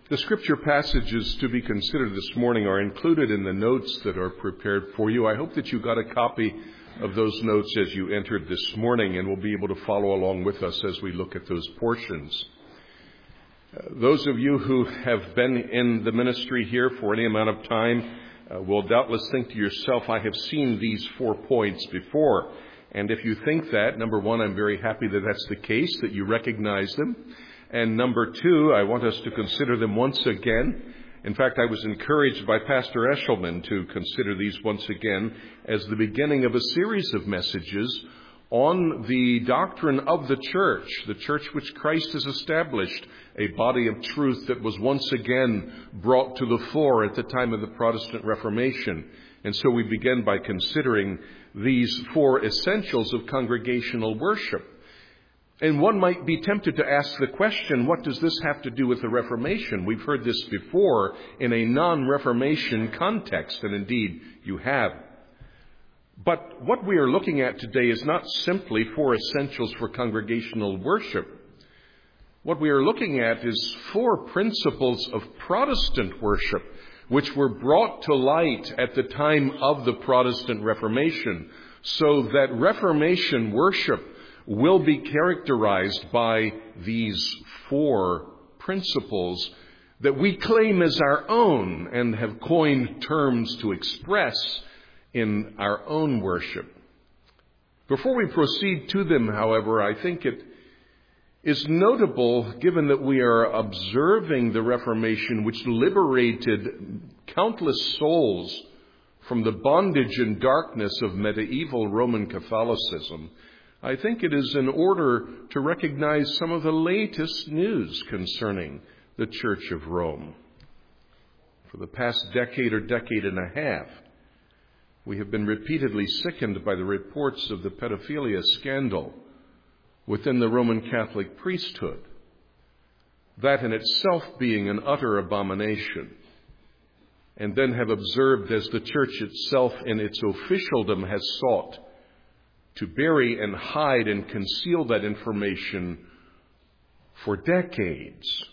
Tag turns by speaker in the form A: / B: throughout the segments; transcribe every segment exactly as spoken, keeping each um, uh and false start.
A: The scripture passages to be considered this morning are included in the notes that are prepared for you. I hope that you got a copy of those notes as you entered this morning and will be able to follow along with us as we look at those portions. Uh, those of you who have been in the ministry here for any amount of time uh, will doubtless think to yourself, I have seen these four points before. And if you think that, number one, I'm very happy that that's the case, that you recognize them. And number two, I want us to consider them once again. In fact, I was encouraged by Pastor Eshelman to consider these once again as the beginning of a series of messages on the doctrine of the church, the church which Christ has established, a body of truth that was once again brought to the fore at the time of the Protestant Reformation. And so we begin by considering these four essentials of congregational worship. And one might be tempted to ask the question, what does this have to do with the Reformation? We've heard this before in a non-Reformation context, and indeed you have. But what we are looking at today is not simply four essentials for congregational worship. What we are looking at is four principles of Protestant worship, which were brought to light at the time of the Protestant Reformation, so that Reformation worship will be characterized by these four principles that we claim as our own and have coined terms to express in our own worship. Before we proceed to them, however, I think it is notable, given that we are observing the Reformation, which liberated countless souls from the bondage and darkness of medieval Roman Catholicism, I think it is in order to recognize some of the latest news concerning the Church of Rome. For the past decade or decade and a half, we have been repeatedly sickened by the reports of the pedophilia scandal within the Roman Catholic priesthood, that in itself being an utter abomination, and then have observed as the Church itself in its officialdom has sought to bury and hide and conceal that information for decades.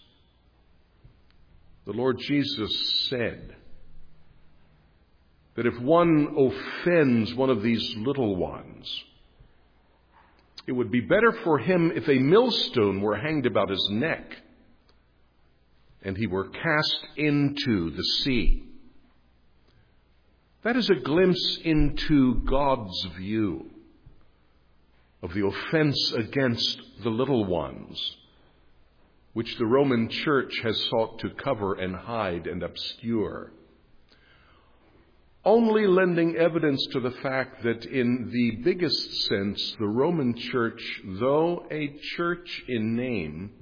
A: The Lord Jesus said that if one offends one of these little ones, it would be better for him if a millstone were hanged about his neck and he were cast into the sea. That is a glimpse into God's view of the offense against the little ones, which the Roman Church has sought to cover and hide and obscure, only lending evidence to the fact that in the biggest sense, the Roman Church, though a church in name,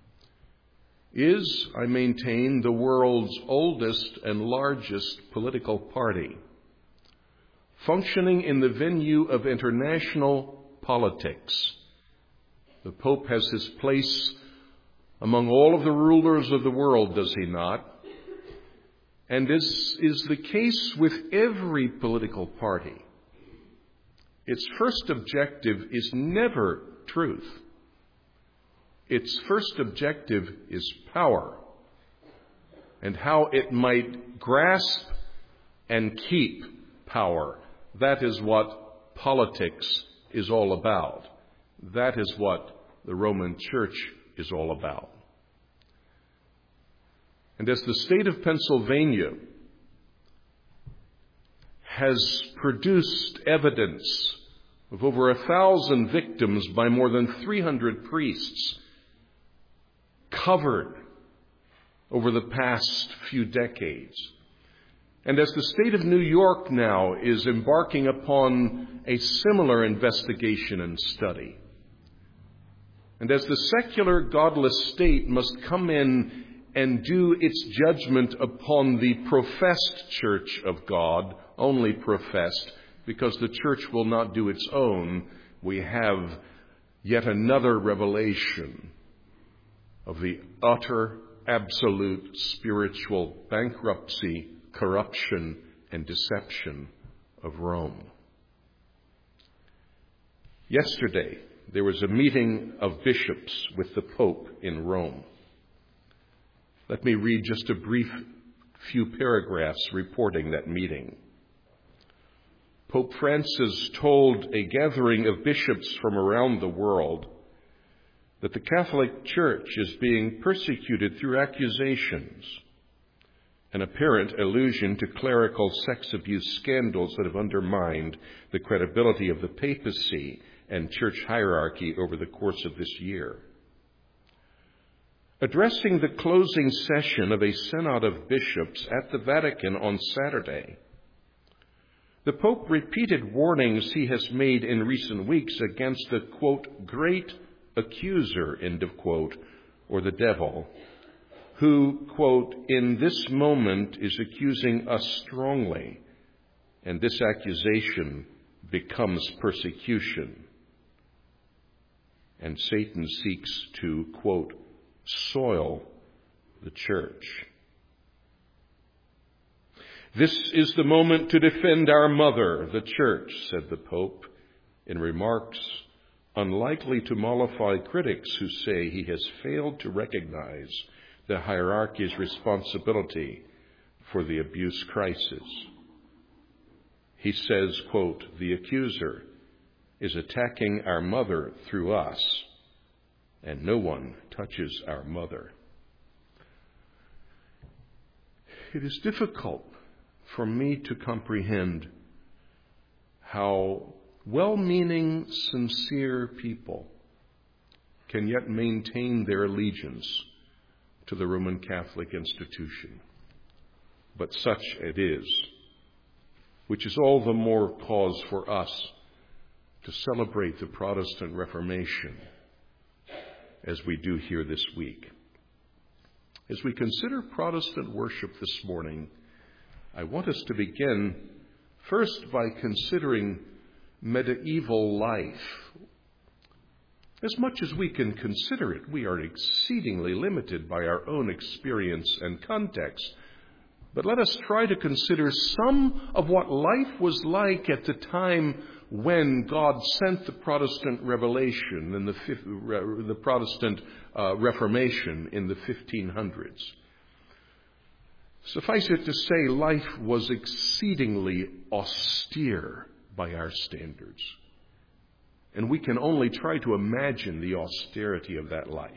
A: is, I maintain, the world's oldest and largest political party, functioning in the venue of international politics. The Pope has his place among all of the rulers of the world, does he not? And this is the case with every political party. Its first objective is never truth. Its first objective is power and how it might grasp and keep power. That is what politics is all about. That is what the Roman Church is all about. And as the state of Pennsylvania has produced evidence of over a thousand victims by more than three hundred priests covered over the past few decades, and as the state of New York now is embarking upon a similar investigation and study, and as the secular, godless state must come in and do its judgment upon the professed church of God, only professed, because the church will not do its own, we have yet another revelation of the utter, absolute spiritual bankruptcy, corruption, and deception of Rome. Yesterday, there was a meeting of bishops with the Pope in Rome. Let me read just a brief few paragraphs reporting that meeting. Pope Francis told a gathering of bishops from around the world that the Catholic Church is being persecuted through accusations, an apparent allusion to clerical sex abuse scandals that have undermined the credibility of the papacy and church hierarchy over the course of this year. Addressing the closing session of a synod of bishops at the Vatican on Saturday, the Pope repeated warnings he has made in recent weeks against the, quote, great accuser, end of quote, or the devil, who, quote, in this moment is accusing us strongly, and this accusation becomes persecution. And Satan seeks to, quote, soil the church. This is the moment to defend our mother, the church, said the Pope, in remarks unlikely to mollify critics who say he has failed to recognize the hierarchy's responsibility for the abuse crisis. He says, quote, the accuser is attacking our mother through us, and no one touches our mother. It is difficult for me to comprehend how well-meaning, sincere people can yet maintain their allegiance to the Roman Catholic institution. But such it is, which is all the more cause for us to celebrate the Protestant Reformation as we do here this week. As we consider Protestant worship this morning, I want us to begin first by considering medieval life. As much as we can consider it, we are exceedingly limited by our own experience and context. But let us try to consider some of what life was like at the time when God sent the Protestant Revelation and the, the Protestant uh, Reformation in the fifteen hundreds. Suffice it to say, life was exceedingly austere by our standards. And we can only try to imagine the austerity of that life.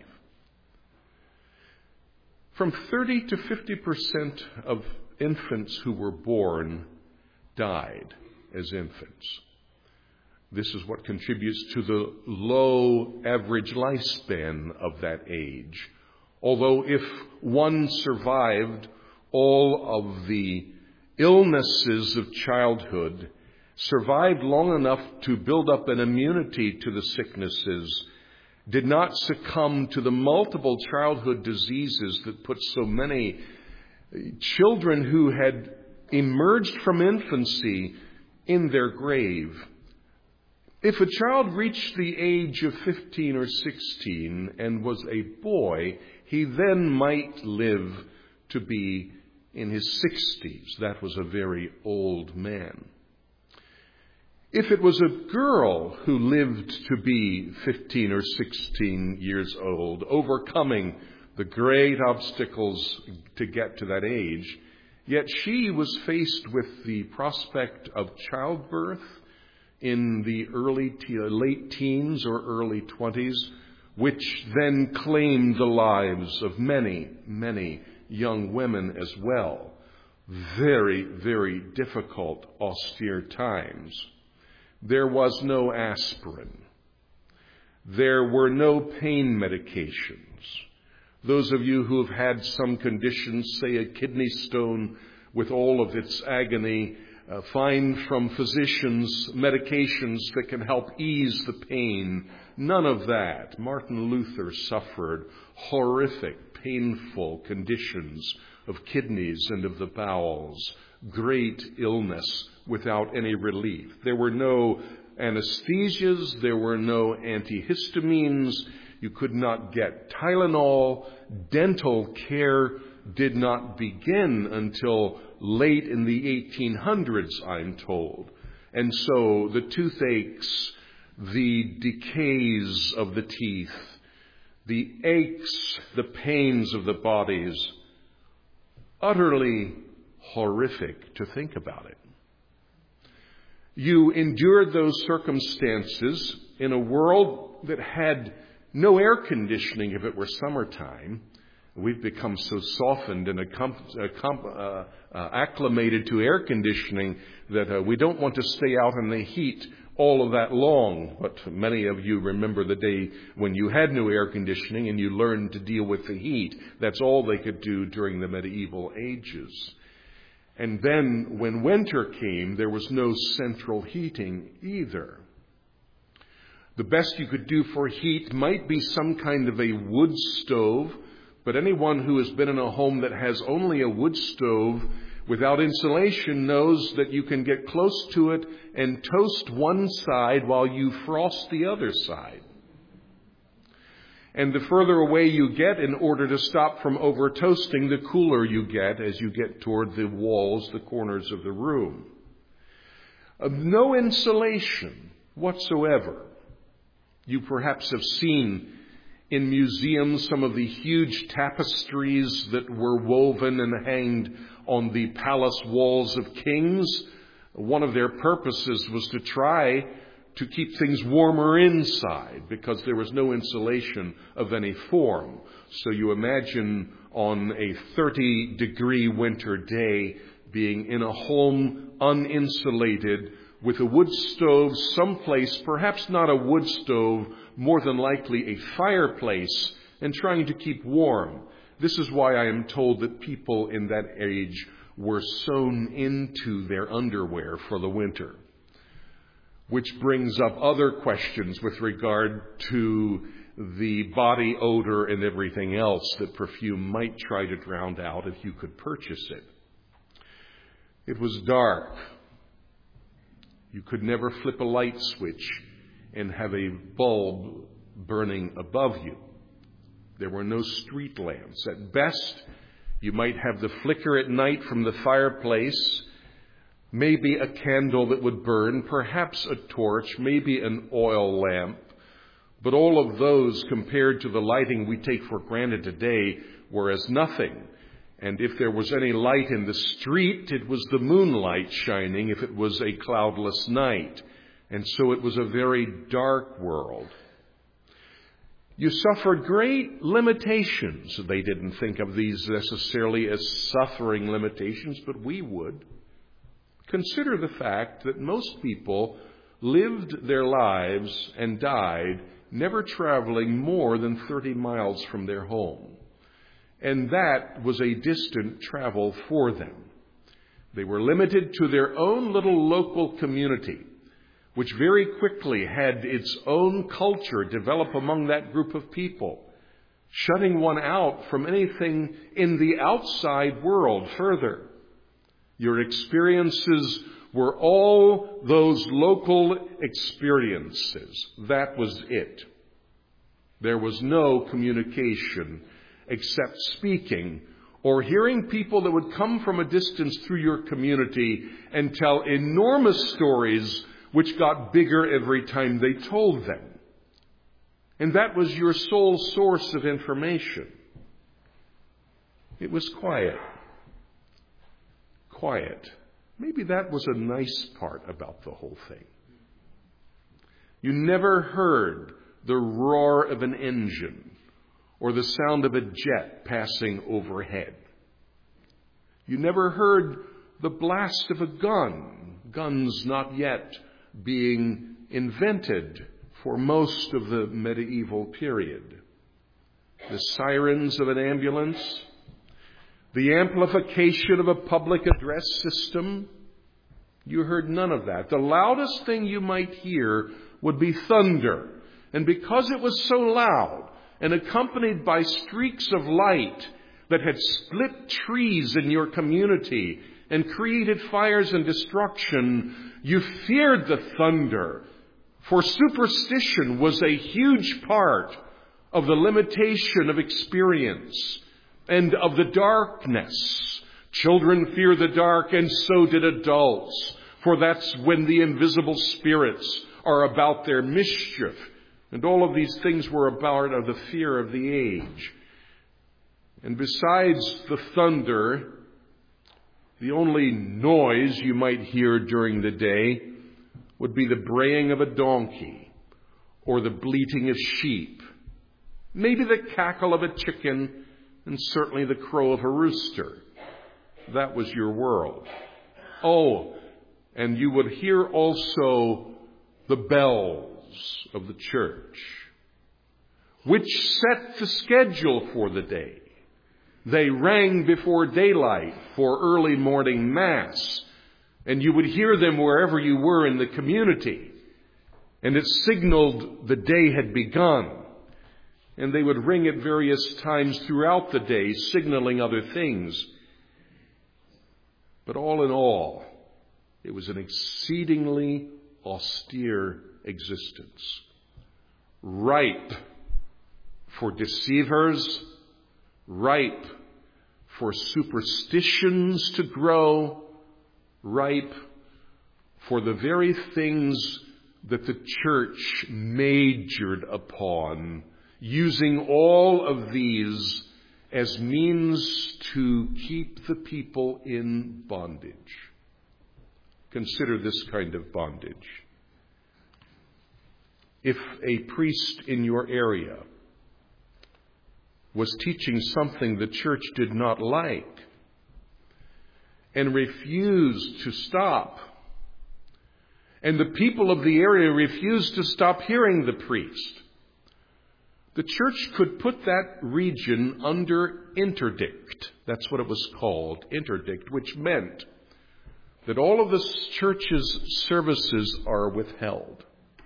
A: From thirty to fifty percent of infants who were born died as infants. This is what contributes to the low average lifespan of that age. Although if one survived all of the illnesses of childhood, survived long enough to build up an immunity to the sicknesses, did not succumb to the multiple childhood diseases that put so many children who had emerged from infancy in their grave. If a child reached the age of fifteen or sixteen and was a boy, he then might live to be in his sixties. That was a very old man. If it was a girl who lived to be fifteen or sixteen years old, overcoming the great obstacles to get to that age, yet she was faced with the prospect of childbirth in the early te- late teens or early twenties, which then claimed the lives of many, many young women as well. Very, very difficult, austere times. There was no aspirin. There were no pain medications. Those of you who have had some conditions, say a kidney stone with all of its agony, uh, find from physicians medications that can help ease the pain. None of that. Martin Luther suffered horrific, painful conditions of kidneys and of the bowels. Great illness without any relief. There were no anesthesias. There were no antihistamines. You could not get Tylenol. Dental care did not begin until late in the eighteen hundreds, I'm told. And so the toothaches, the decays of the teeth, the aches, the pains of the bodies utterly horrific to think about it. You endured those circumstances in a world that had no air conditioning if it were summertime. We've become so softened and accom- accom- uh, uh, acclimated to air conditioning that uh, we don't want to stay out in the heat all of that long. But many of you remember the day when you had no air conditioning and you learned to deal with the heat. That's all they could do during the medieval ages. And then when winter came, there was no central heating either. The best you could do for heat might be some kind of a wood stove, but anyone who has been in a home that has only a wood stove without insulation knows that you can get close to it and toast one side while you frost the other side. And the further away you get in order to stop from over toasting, the cooler you get as you get toward the walls, the corners of the room. Uh, no insulation whatsoever. You perhaps have seen in museums some of the huge tapestries that were woven and hanged on the palace walls of kings. One of their purposes was to try to keep things warmer inside because there was no insulation of any form. So you imagine on a thirty degree winter day being in a home uninsulated with a wood stove someplace, perhaps not a wood stove, more than likely a fireplace, and trying to keep warm. This is why I am told that people in that age were sewn into their underwear for the winter. Which brings up other questions with regard to the body odor and everything else that perfume might try to drown out if you could purchase it. It was dark. You could never flip a light switch and have a bulb burning above you. There were no street lamps. At best, you might have the flicker at night from the fireplace, maybe a candle that would burn, perhaps a torch, maybe an oil lamp. But all of those, compared to the lighting we take for granted today, were as nothing. And if there was any light in the street, it was the moonlight shining if it was a cloudless night. And so it was a very dark world. You suffered great limitations. They didn't think of these necessarily as suffering limitations, but we would. Consider the fact that most people lived their lives and died never traveling more than thirty miles from their home. And that was a distant travel for them. They were limited to their own little local community, which very quickly had its own culture develop among that group of people, shutting one out from anything in the outside world further. Your experiences were all those local experiences. That was it. There was no communication except speaking or hearing people that would come from a distance through your community and tell enormous stories which got bigger every time they told them. And that was your sole source of information. It was quiet. Quiet. Maybe that was a nice part about the whole thing. You never heard the roar of an engine or the sound of a jet passing overhead. You never heard the blast of a gun, guns not yet being invented for most of the medieval period. The sirens of an ambulance, the amplification of a public address system, you heard none of that. The loudest thing you might hear would be thunder. And because it was so loud and accompanied by streaks of light that had split trees in your community and created fires and destruction, you feared the thunder. For superstition was a huge part of the limitation of experience and of the darkness. Children fear the dark, and so did adults, for that's when the invisible spirits are about their mischief. And all of these things were a part of the fear of the age. And besides the thunder, The only noise you might hear during the day would be the braying of a donkey or the bleating of sheep, maybe the cackle of a chicken, and certainly the crow of a rooster. That was your world. Oh, and you would hear also the bells of the church, which set the schedule for the day. They rang before daylight for early morning mass, and you would hear them wherever you were in the community, and it signaled the day had begun. And they would ring at various times throughout the day, signaling other things. But all in all, it was an exceedingly austere existence, ripe for deceivers, ripe for superstitions to grow, ripe for the very things that the church majored upon, using all of these as means to keep the people in bondage. Consider this kind of bondage. If a priest in your area was teaching something the church did not like and refused to stop, and the people of the area refused to stop hearing the priest, the church could put that region under interdict. That's what it was called, interdict, which meant that all of the church's services are withheld.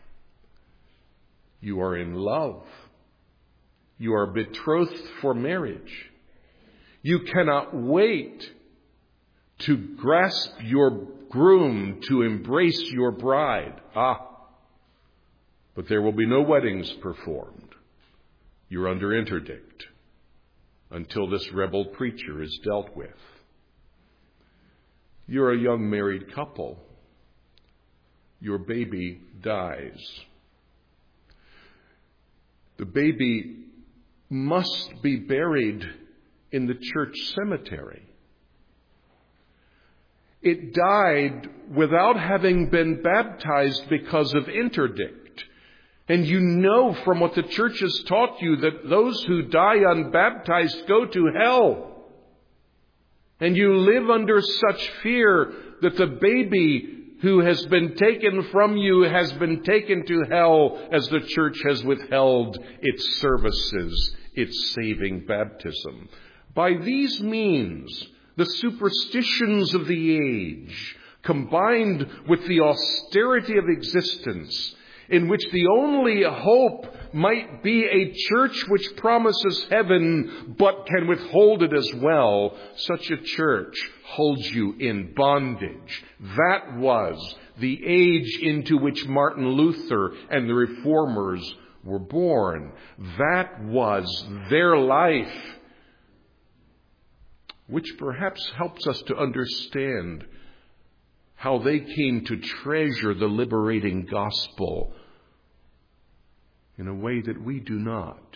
A: You are in love. You are betrothed for marriage. You cannot wait to grasp your groom, to embrace your bride. Ah, but there will be no weddings performed. You're under interdict until this rebel preacher is dealt with. You're a young married couple. Your baby dies. The baby must be buried in the church cemetery. It died without having been baptized because of interdict. And you know from what the church has taught you that those who die unbaptized go to hell. And you live under such fear that the baby who has been taken from you has been taken to hell, as the church has withheld its services, its saving baptism. By these means, the superstitions of the age, combined with the austerity of existence, in which the only hope might be a church which promises heaven but can withhold it as well, such a church holds you in bondage. That was the age into which Martin Luther and the Reformers were born. That was their life, which perhaps helps us to understand how they came to treasure the liberating gospel in a way that we do not.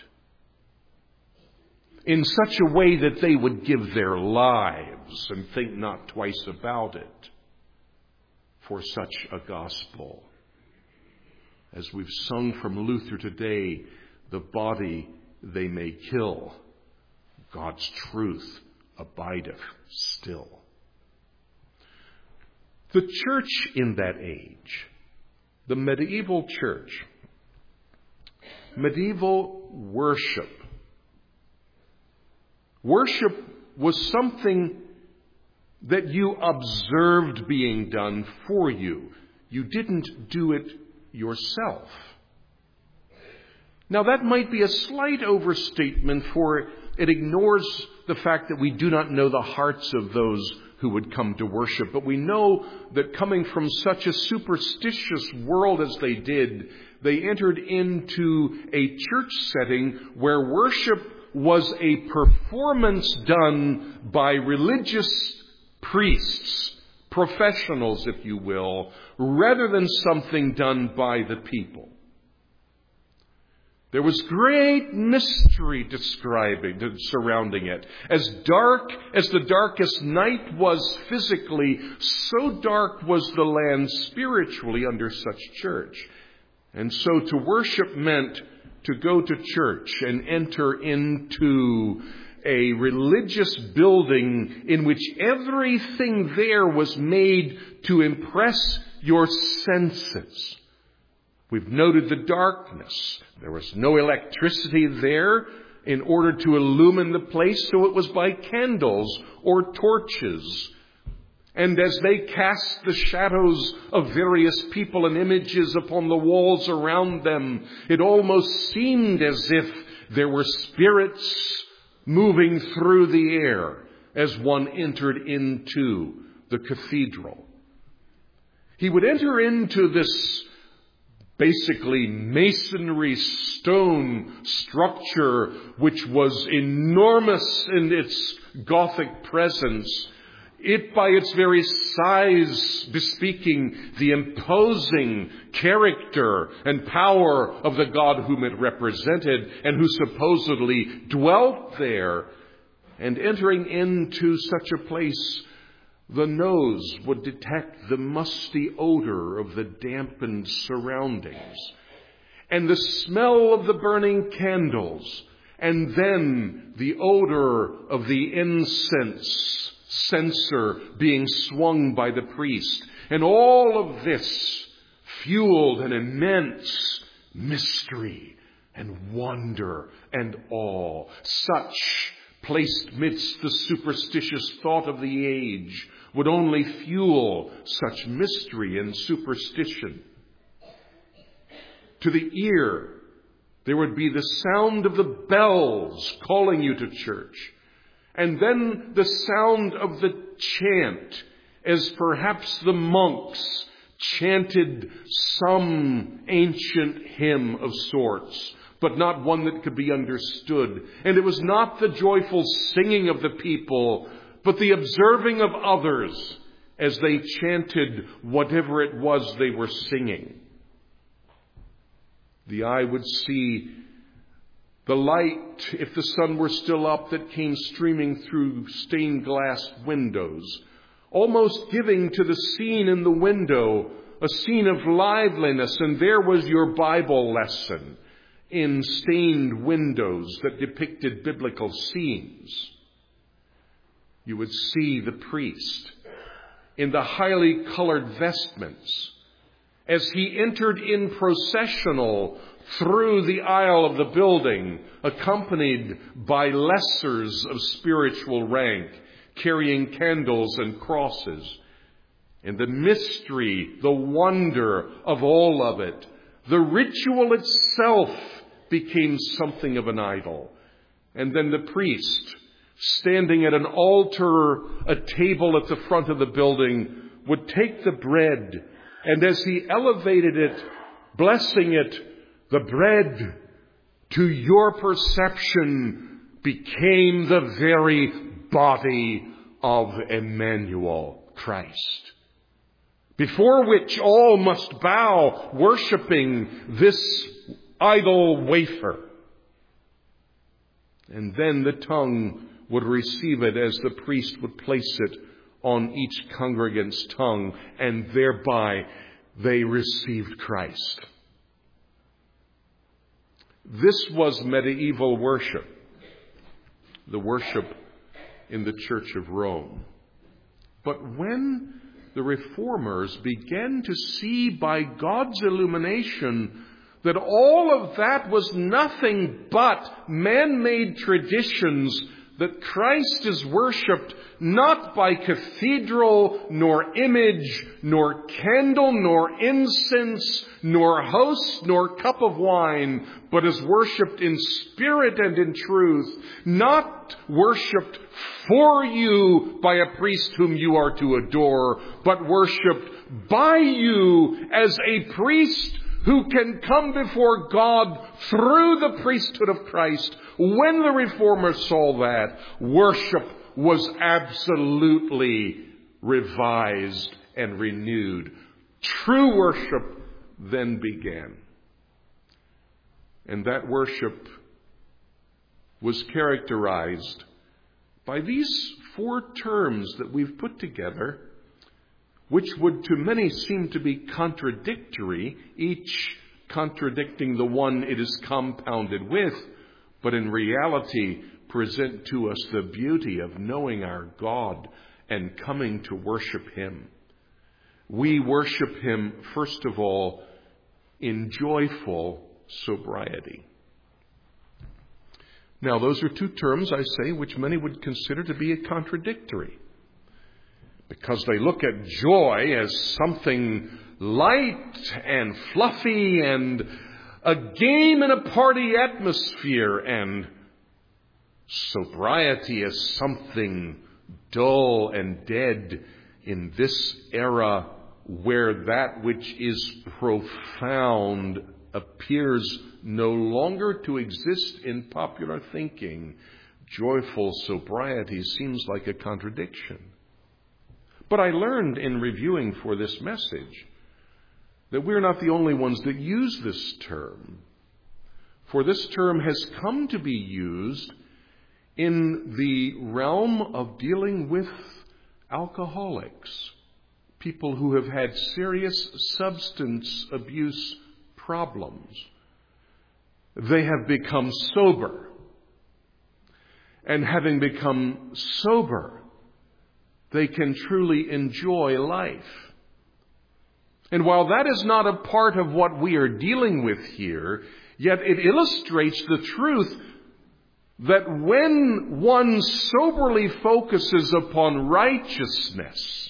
A: In such a way that they would give their lives and think not twice about it for such a gospel. As we've sung from Luther today, the body they may kill, God's truth abideth still. The church in that age, the medieval church, medieval worship. Worship was something that you observed being done for you. You didn't do it yourself. Now that might be a slight overstatement, for it ignores the fact that we do not know the hearts of those who would come to worship. But we know that coming from such a superstitious world as they did, they entered into a church setting where worship was a performance done by religious priests, professionals, if you will, rather than something done by the people. There was great mystery describing, surrounding it. As dark as the darkest night was physically, so dark was the land spiritually under such church. And so to worship meant to go to church and enter into a religious building in which everything there was made to impress your senses. We've noted the darkness. There was no electricity there in order to illumine the place, so it was by candles or torches. And as they cast the shadows of various people and images upon the walls around them, it almost seemed as if there were spirits moving through the air as one entered into the cathedral. He would enter into this basically masonry stone structure, which was enormous in its Gothic presence. It, by its very size, bespeaking the imposing character and power of the God whom it represented and who supposedly dwelt there. And entering into such a place, the nose would detect the musty odor of the dampened surroundings and the smell of the burning candles, and then the odor of the incense censer being swung by the priest. And all of this fueled an immense mystery and wonder and awe, such, placed midst the superstitious thought of the age, would only fuel such mystery and superstition. To the ear, there would be the sound of the bells calling you to church, and then the sound of the chant, as perhaps the monks chanted some ancient hymn of sorts, but not one that could be understood. And it was not the joyful singing of the people, but the observing of others as they chanted whatever it was they were singing. The eye would see the light, if the sun were still up, that came streaming through stained glass windows, almost giving to the scene in the window a scene of liveliness. And there was your Bible lesson in stained windows that depicted biblical scenes. You would see the priest in the highly colored vestments as he entered in processional through the aisle of the building, accompanied by lessers of spiritual rank, carrying candles and crosses. And the mystery, the wonder of all of it, the ritual itself became something of an idol. And then the priest, standing at an altar, a table at the front of the building, would take the bread, and as he elevated it, blessing it, the bread, to your perception, became the very body of Emmanuel, Christ, before which all must bow, worshiping this idol wafer. And then the tongue would receive it as the priest would place it on each congregant's tongue, and thereby they received Christ. This was medieval worship, the worship in the Church of Rome. But when the Reformers began to see by God's illumination that all of that was nothing but man-made traditions, that Christ is worshipped not by cathedral, nor image, nor candle, nor incense, nor host, nor cup of wine, but is worshipped in spirit and in truth, not worshipped for you by a priest whom you are to adore, but worshipped by you as a priest who can come before God through the priesthood of Christ. When the Reformers saw that, worship was absolutely revised and renewed. True worship then began. And that worship was characterized by these four terms that we've put together, which would to many seem to be contradictory, each contradicting the one it is compounded with, but in reality present to us the beauty of knowing our God and coming to worship Him. We worship Him, first of all, in joyful sobriety. Now, those are two terms, I say, which many would consider to be contradictory, because they look at joy as something light and fluffy and a game in a party atmosphere, and sobriety as something dull and dead in this era where that which is profound appears no longer to exist in popular thinking. Joyful sobriety seems like a contradiction. But I learned in reviewing for this message that we're not the only ones that use this term. For this term has come to be used in the realm of dealing with alcoholics, people who have had serious substance abuse problems. They have become sober. And having become sober, they can truly enjoy life. And while that is not a part of what we are dealing with here, yet it illustrates the truth that when one soberly focuses upon righteousness,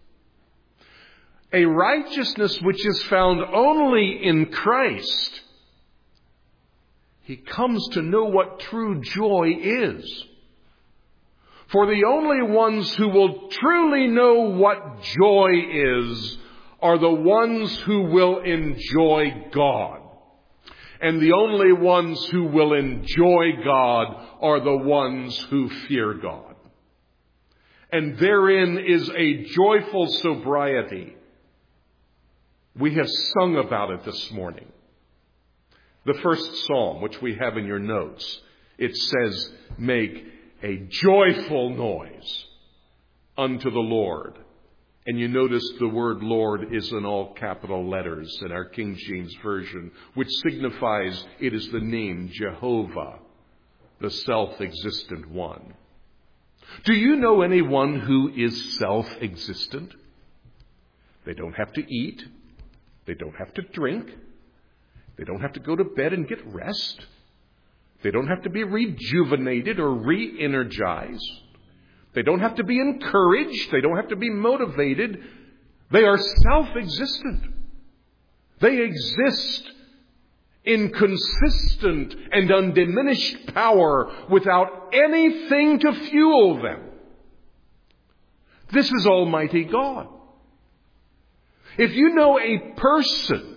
A: a righteousness which is found only in Christ, he comes to know what true joy is. For the only ones who will truly know what joy is are the ones who will enjoy God. And the only ones who will enjoy God are the ones who fear God. And therein is a joyful sobriety. We have sung about it this morning. The first psalm, which we have in your notes, it says, "Make a joyful noise unto the Lord." And you notice the word Lord is in all capital letters in our King James Version, which signifies it is the name Jehovah, the self-existent one. Do you know anyone who is self-existent? They don't have to eat. They don't have to drink. They don't have to go to bed and get rest. They don't have to be rejuvenated or re-energized. They don't have to be encouraged. They don't have to be motivated. They are self-existent. They exist in consistent and undiminished power without anything to fuel them. This is Almighty God. If you know a person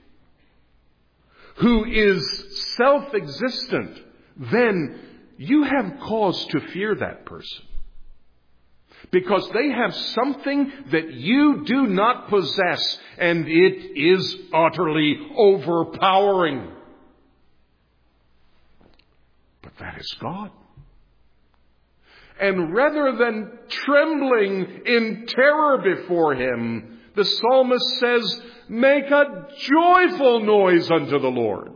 A: who is self-existent, then you have cause to fear that person. Because they have something that you do not possess, and it is utterly overpowering. But that is God. And rather than trembling in terror before Him, the psalmist says, "Make a joyful noise unto the Lord.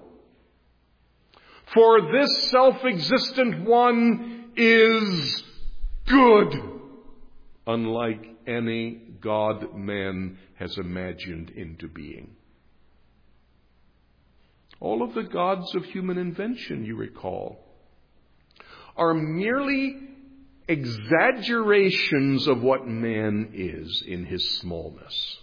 A: For this self-existent one is good, unlike any God man has imagined into being." All of the gods of human invention, you recall, are merely exaggerations of what man is in his smallness.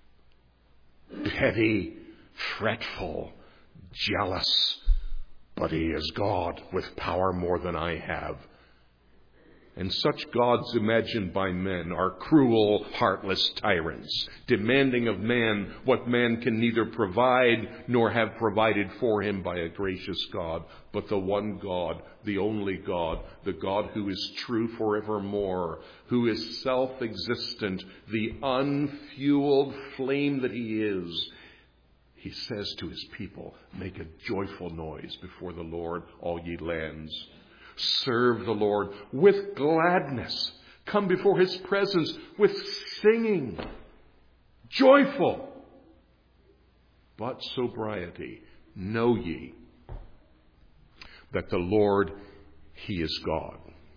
A: Petty, fretful, jealous, but He is God with power more than I have. And such gods imagined by men are cruel, heartless tyrants, demanding of man what man can neither provide nor have provided for him by a gracious God, but the one God, the only God, the God who is true forevermore, who is self-existent, the unfueled flame that He is. He says to his people, make a joyful noise before the Lord, all ye lands. Serve the Lord with gladness. Come before his presence with singing. Joyful. But sobriety. Know ye that the Lord, he is God.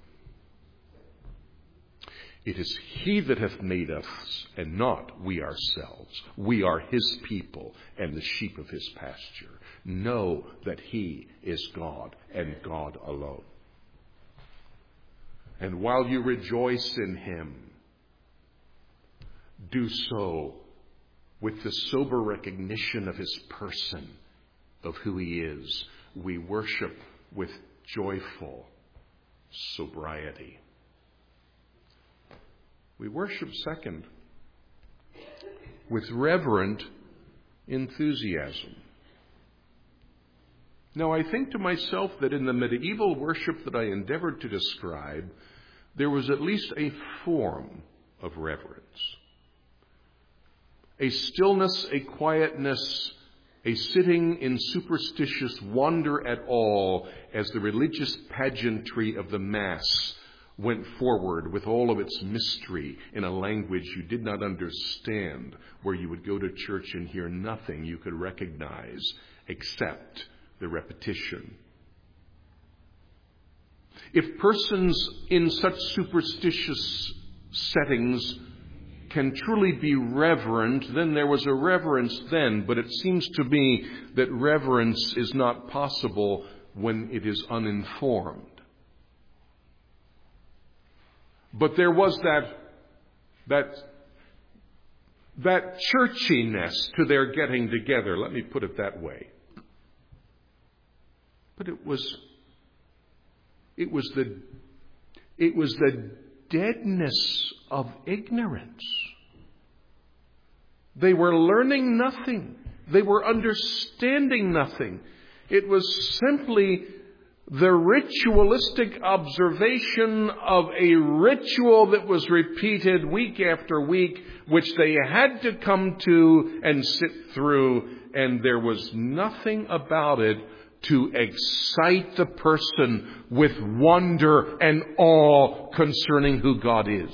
A: It is he that hath made us, and not we ourselves. We are his people and the sheep of his pasture. Know that he is God and God alone. And while you rejoice in him, do so with the sober recognition of his person, of who he is. We worship with joyful sobriety. We worship, second, with reverent enthusiasm. Now, I think to myself that in the medieval worship that I endeavored to describe, there was at least a form of reverence. A stillness, a quietness, a sitting in superstitious wonder at all as the religious pageantry of the Mass went forward with all of its mystery in a language you did not understand, where you would go to church and hear nothing you could recognize except the repetition. If persons in such superstitious settings can truly be reverent, then there was a reverence then, but it seems to me that reverence is not possible when it is uninformed. But there was that, that, that churchiness to their getting together. Let me put it that way. But it was, it was the, it was the deadness of ignorance. They were learning nothing. They were understanding nothing. It was simply the ritualistic observation of a ritual that was repeated week after week, which they had to come to and sit through, and there was nothing about it to excite the person with wonder and awe concerning who God is.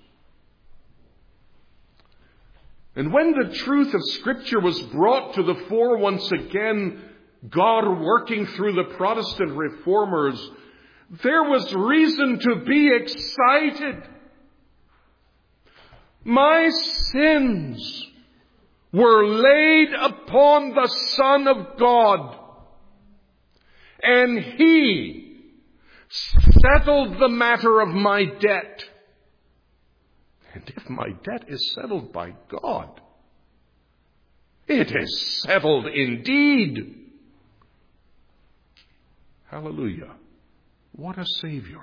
A: And when the truth of Scripture was brought to the fore once again, God working through the Protestant reformers, there was reason to be excited. My sins were laid upon the Son of God, and he settled the matter of my debt. And if my debt is settled by God, it is settled indeed. Hallelujah. What a Savior.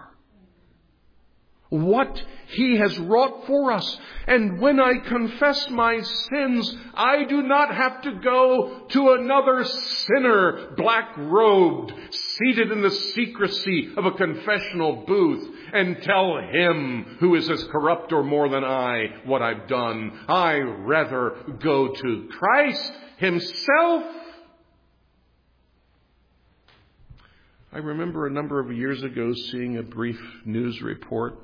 A: What he has wrought for us. And when I confess my sins, I do not have to go to another sinner, black-robed, seated in the secrecy of a confessional booth, and tell him, who is as corrupt or more than I, what I've done. I rather go to Christ himself. I remember a number of years ago seeing a brief news report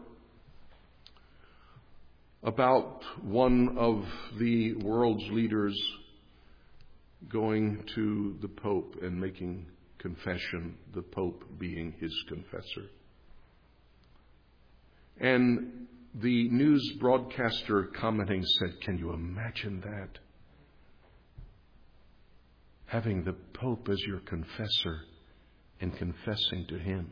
A: about one of the world's leaders going to the Pope and making confession, the Pope being his confessor. And the news broadcaster commenting said, "Can you imagine that? Having the Pope as your confessor and confessing to him."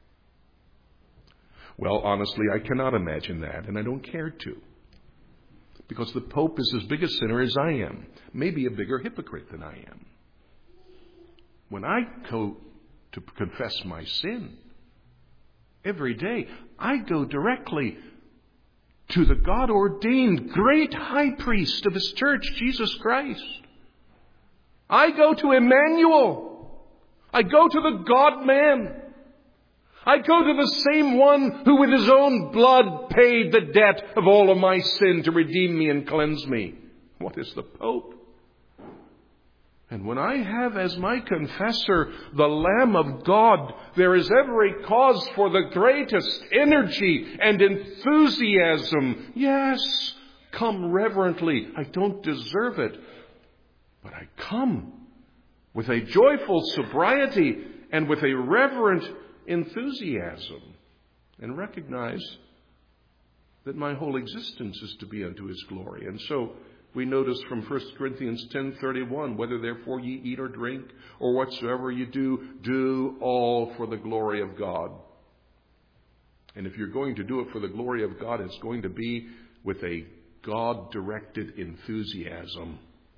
A: Well, honestly, I cannot imagine that, and I don't care to. Because the Pope is as big a sinner as I am, maybe a bigger hypocrite than I am. When I go to confess my sin every day, I go directly to the God-ordained great high priest of his church, Jesus Christ. I go to Emmanuel. I go to the God-man. I go to the same one who with his own blood paid the debt of all of my sin to redeem me and cleanse me. What is the Pope? And when I have as my confessor the Lamb of God, there is every cause for the greatest energy and enthusiasm. Yes, come reverently. I don't deserve it, but I come with a joyful sobriety and with a reverent enthusiasm, and recognize that my whole existence is to be unto His glory. And so we notice from First Corinthians ten thirty-one, whether therefore ye eat or drink, or whatsoever you do, do all for the glory of God. And if you're going to do it for the glory of God, it's going to be with a God-directed enthusiasm.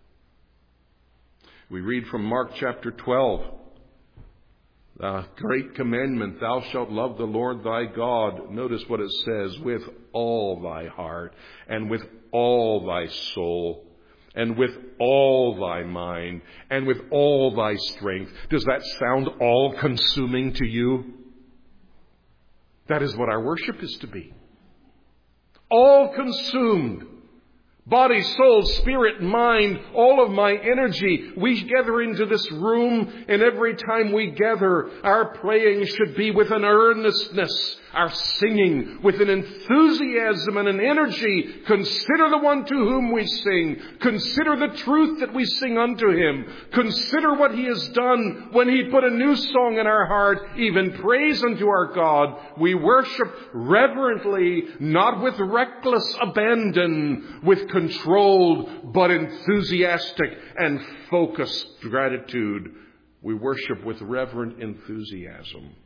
A: We read from Mark chapter twelve, the great commandment, thou shalt love the Lord thy God. Notice what it says, with all thy heart, and with all thy soul, and with all thy mind, and with all thy strength. Does that sound all-consuming to you? That is what our worship is to be. All-consumed. Body, soul, spirit, mind, all of my energy. We gather into this room, and every time we gather, our praying should be with an earnestness, our singing with an enthusiasm and an energy. Consider the one to whom we sing. Consider the truth that we sing unto Him. Consider what He has done when He put a new song in our heart, even praise unto our God. We worship reverently, not with reckless abandon, with controlled but enthusiastic and focused gratitude. We worship with reverent enthusiasm.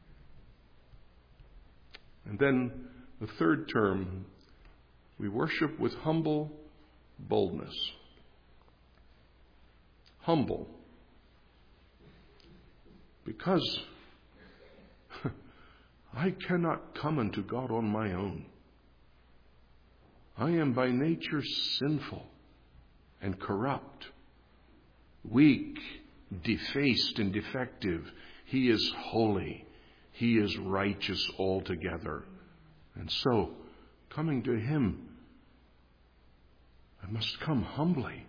A: And then the third term, we worship with humble boldness. Humble. Because I cannot come unto God on my own. I am by nature sinful and corrupt, weak, defaced, and defective. He is holy. He is righteous altogether. And so, coming to Him, I must come humbly.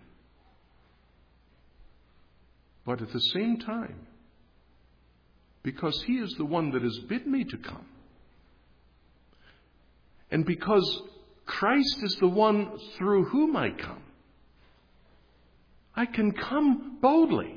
A: But at the same time, because He is the one that has bid me to come, and because Christ is the one through whom I come, I can come boldly.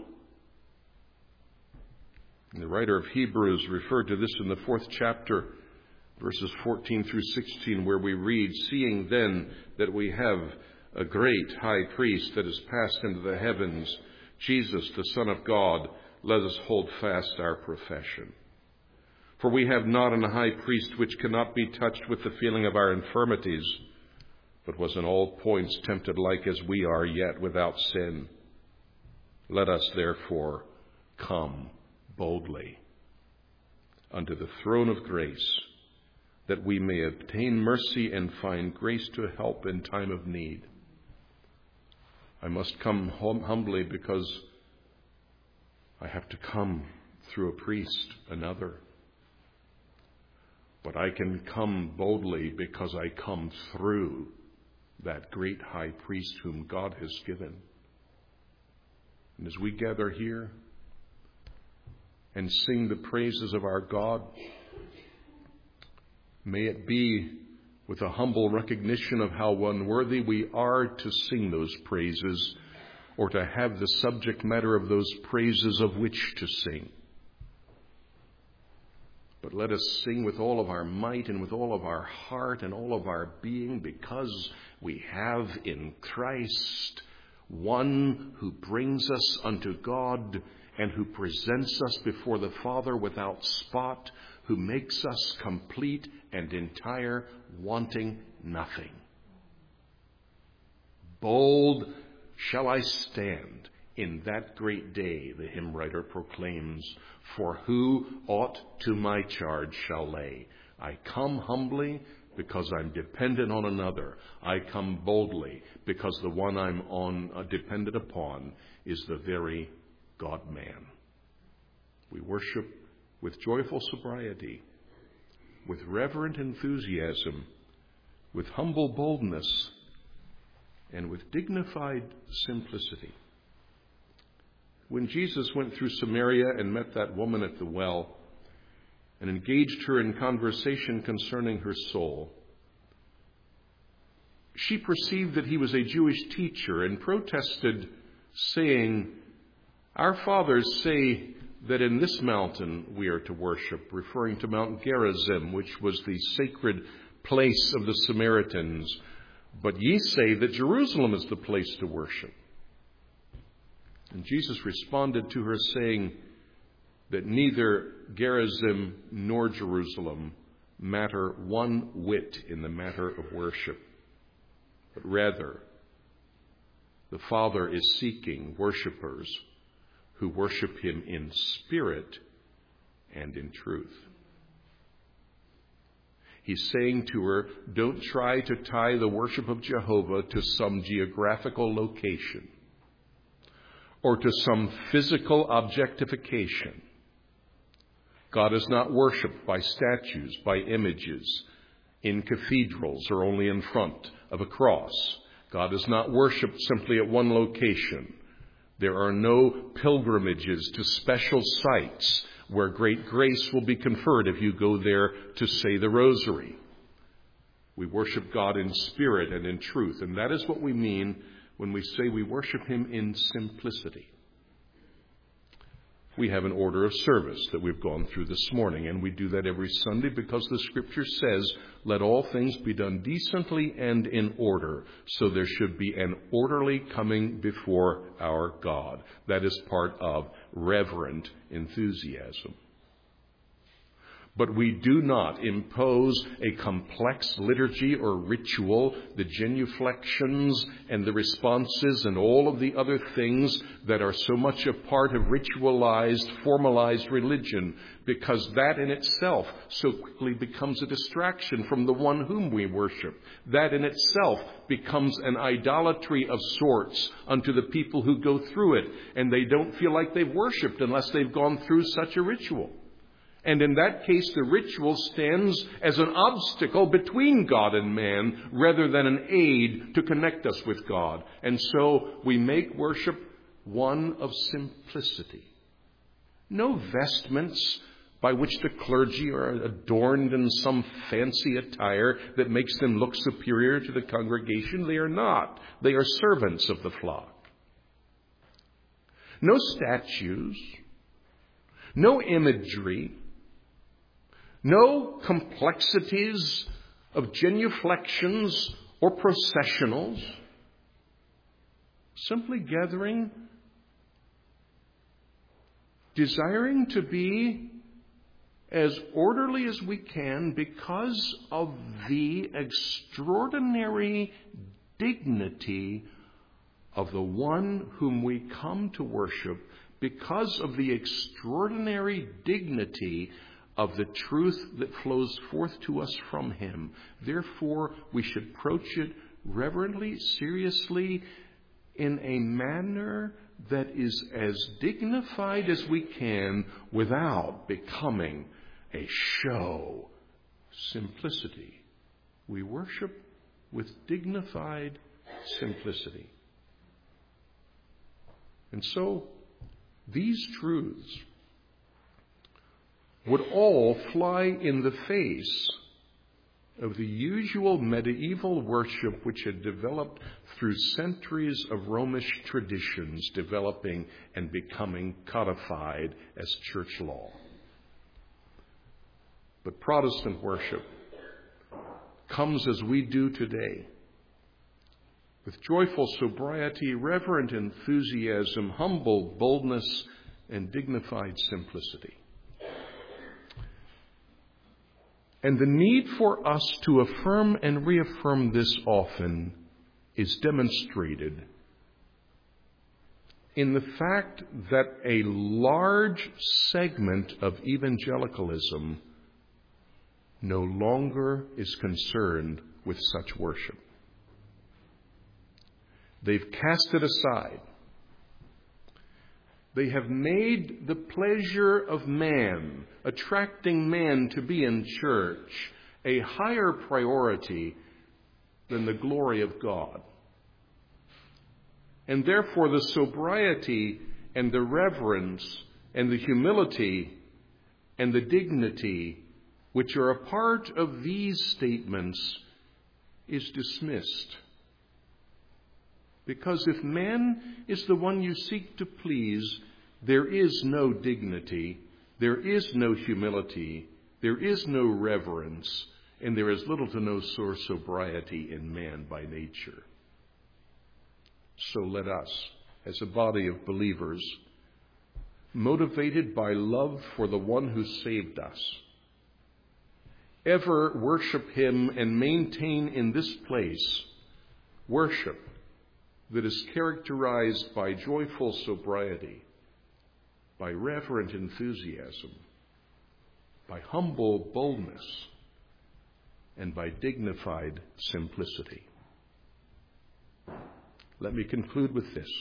A: The writer of Hebrews referred to this in the fourth chapter, verses fourteen through sixteen, where we read, seeing then that we have a great high priest that has passed into the heavens, Jesus, the Son of God, let us hold fast our profession. For we have not an high priest which cannot be touched with the feeling of our infirmities, but was in all points tempted like as we are, yet without sin. Let us therefore come boldly unto the throne of grace, that we may obtain mercy and find grace to help in time of need. I must come hum- humbly because I have to come through a priest, another. But I can come boldly because I come through that great high priest whom God has given. And as we gather here and sing the praises of our God, may it be with a humble recognition of how unworthy we are to sing those praises, or to have the subject matter of those praises of which to sing. But let us sing with all of our might and with all of our heart and all of our being, because we have in Christ one who brings us unto God and who presents us before the Father without spot, who makes us complete and entire, wanting nothing. Bold shall I stand in that great day, the hymn writer proclaims, for who aught to my charge shall lay? I come humbly because I'm dependent on another. I come boldly because the one I'm on uh, dependent upon is the very God-man. We worship with joyful sobriety, with reverent enthusiasm, with humble boldness, and with dignified simplicity. when Jesus went through Samaria and met that woman at the well and engaged her in conversation concerning her soul, she perceived that he was a Jewish teacher and protested, saying, "Our fathers say that in this mountain we are to worship," referring to Mount Gerizim, which was the sacred place of the Samaritans. "But ye say that Jerusalem is the place to worship." And Jesus responded to her, saying that neither Gerizim nor Jerusalem matter one whit in the matter of worship, but rather the Father is seeking worshipers who worship him in spirit and in truth. He's saying to her, don't try to tie the worship of Jehovah to some geographical location or to some physical objectification. God is not worshipped by statues, by images, in cathedrals or only in front of a cross. God is not worshipped simply at one location. There are no pilgrimages to special sites where great grace will be conferred if you go there to say the rosary. We worship God in spirit and in truth, and that is what we mean when we say we worship him in simplicity. We have an order of service that we've gone through this morning, and we do that every Sunday because the Scripture says, let all things be done decently and in order. So there should be an orderly coming before our God. That is part of reverent enthusiasm. But we do not impose a complex liturgy or ritual, the genuflections and the responses and all of the other things that are so much a part of ritualized, formalized religion, because that in itself so quickly becomes a distraction from the one whom we worship. That in itself becomes an idolatry of sorts unto the people who go through it, and they don't feel like they've worshipped unless they've gone through such a ritual. And in that case, the ritual stands as an obstacle between God and man rather than an aid to connect us with God. And so we make worship one of simplicity. No vestments by which the clergy are adorned in some fancy attire that makes them look superior to the congregation. They are not. They are servants of the flock. No statues, no imagery, no complexities of genuflections or processionals. Simply gathering, desiring to be as orderly as we can because of the extraordinary dignity of the one whom we come to worship, because of the extraordinary dignity of the truth that flows forth to us from him. Therefore, we should approach it reverently, seriously, in a manner that is as dignified as we can without becoming a show. Simplicity. We worship with dignified simplicity. And so, these truths would all fly in the face of the usual medieval worship which had developed through centuries of Romish traditions, developing and becoming codified as church law. But Protestant worship comes as we do today, with joyful sobriety, reverent enthusiasm, humble boldness, and dignified simplicity. And the need for us to affirm and reaffirm this often is demonstrated in the fact that a large segment of evangelicalism no longer is concerned with such worship. They've cast it aside. They have made the pleasure of man, attracting man to be in church, a higher priority than the glory of God. And therefore the sobriety and the reverence and the humility and the dignity which are a part of these statements is dismissed. Because if man is the one you seek to please, there is no dignity, there is no humility, there is no reverence, and there is little to no sore sobriety in man by nature. So let us, as a body of believers, motivated by love for the one who saved us, ever worship him and maintain in this place worship that is characterized by joyful sobriety, by reverent enthusiasm, by humble boldness, and by dignified simplicity. Let me conclude with this.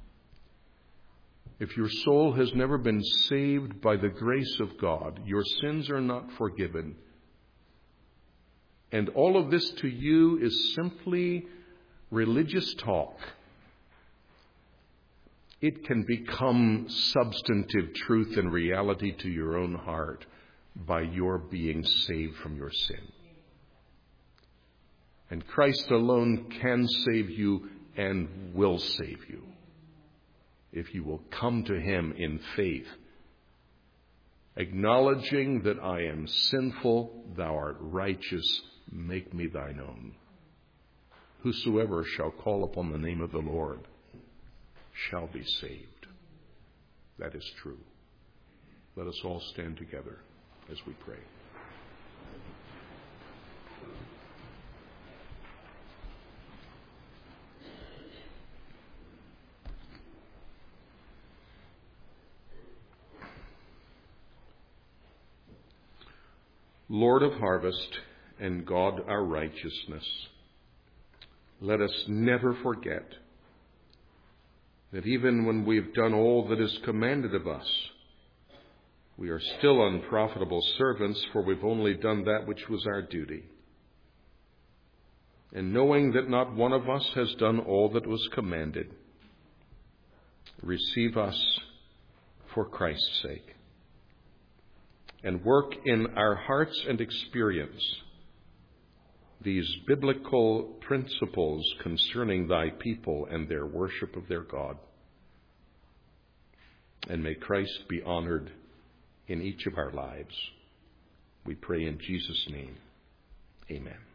A: If your soul has never been saved by the grace of God, your sins are not forgiven. And all of this to you is simply religious talk. It can become substantive truth and reality to your own heart by your being saved from your sin. And Christ alone can save you and will save you if you will come to him in faith, acknowledging that I am sinful, thou art righteous, make me thine own. Whosoever shall call upon the name of the Lord shall be saved. That is true. Let us all stand together as we pray. Lord of harvest and God our righteousness, let us never forget that even when we've done all that is commanded of us, we are still unprofitable servants, for we've only done that which was our duty. And knowing that not one of us has done all that was commanded, receive us for Christ's sake, and work in our hearts and experience these biblical principles concerning thy people and their worship of their God. And may Christ be honored in each of our lives. We pray in Jesus' name. Amen.